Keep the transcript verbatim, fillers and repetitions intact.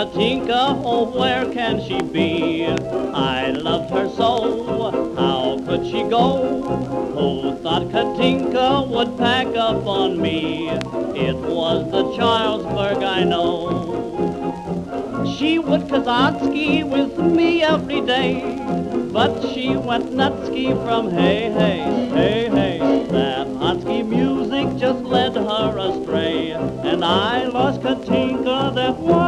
Katinka, oh, where can she be? I loved her so, how could she go? Who thought Katinka would pack up on me? It was the Charlesburg, I know. She would Kazansky with me every day, but she went nutsky from hey, hey, hey, hey. That Hansky music just led her astray, and I lost Katinka that one.